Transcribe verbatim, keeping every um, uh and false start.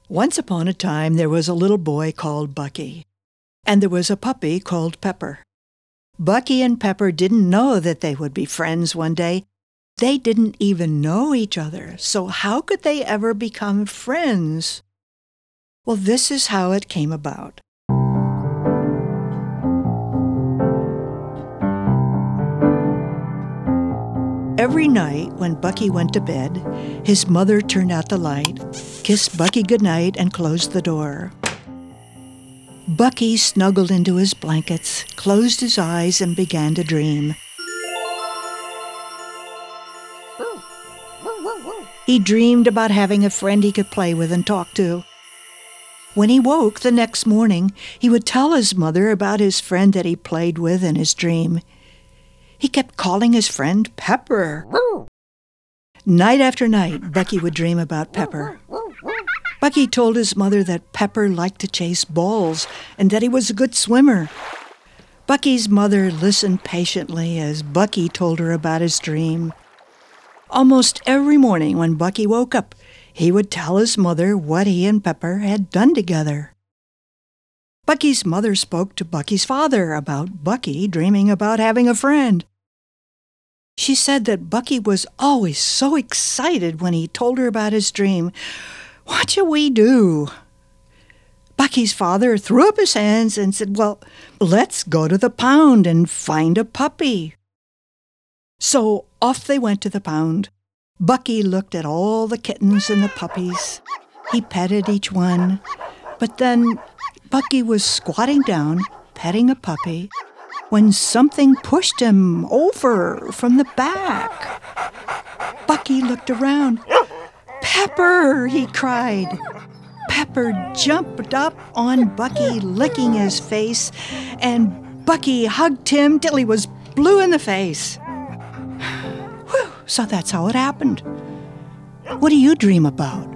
Once upon a time, there was a little boy called Bucky, and there was a puppy called Pepper. Bucky and Pepper didn't know that they would be friends one day. They didn't even know each other, so how could they ever become friends? Well, this is how it came about. Every night when Bucky went to bed, his mother turned out the light, kissed Bucky goodnight, and closed the door. Bucky snuggled into his blankets, closed his eyes, and began to dream. He dreamed about having a friend he could play with and talk to. When he woke the next morning, he would tell his mother about his friend that he played with in his dream. He kept calling his friend Pepper. Night after night, Bucky would dream about Pepper. Bucky told his mother that Pepper liked to chase balls and that he was a good swimmer. Bucky's mother listened patiently as Bucky told her about his dream. Almost every morning when Bucky woke up, he would tell his mother what he and Pepper had done together. Bucky's mother spoke to Bucky's father about Bucky dreaming about having a friend. She said that Bucky was always so excited when he told her about his dream. "What shall we do?" Bucky's father threw up his hands and said, "Well, let's go to the pound and find a puppy." So off they went to the pound. Bucky looked at all the kittens and the puppies. He petted each one. But then Bucky was squatting down, petting a puppy, when something pushed him over from the back. Bucky looked around. "Pepper!" he cried. Pepper jumped up on Bucky, licking his face, and Bucky hugged him till he was blue in the face. Whew, so that's how it happened. What do you dream about?